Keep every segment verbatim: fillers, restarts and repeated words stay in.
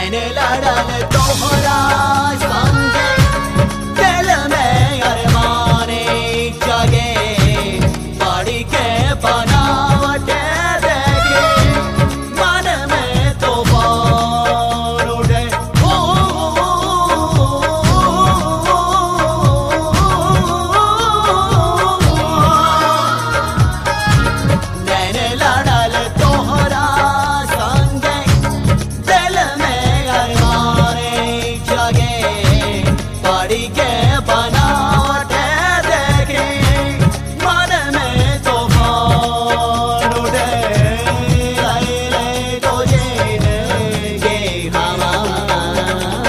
नैन लड़ल तोहरा संगे दिल में अरमाने जगे पड़ी के बनावट देखे मन में तो बार उठे नैन लड़ल तोहरा संगे दिल में अरमाने जगे पड़ी के बनावट देखे मन में तो बार उठे अरे तो जिंदगी हमारा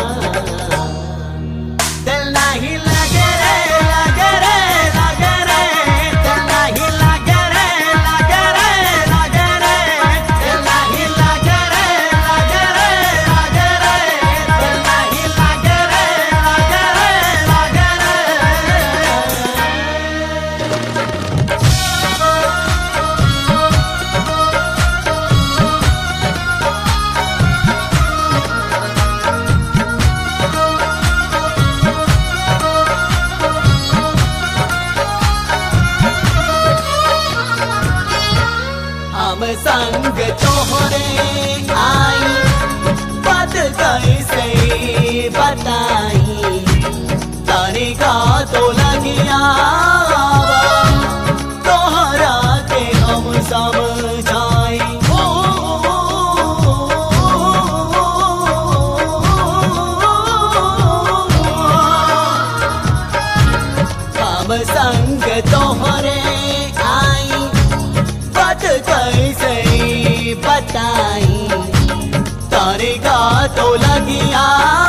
दिल नहीं लगे रे लगे रे लगे रे दिल नहीं लगे रे लगे रे लगे रे दिल नहीं लगे रे लगे रे लगे रे दिल नहीं लगे रे लगे रे लगे रे हम संग तोहरे आई बात कैसे बताई तनिका तो लगिया तोहरा के हम समझाई हम संग तोहरे आई बात कैसे बताई तनिका तो लगिया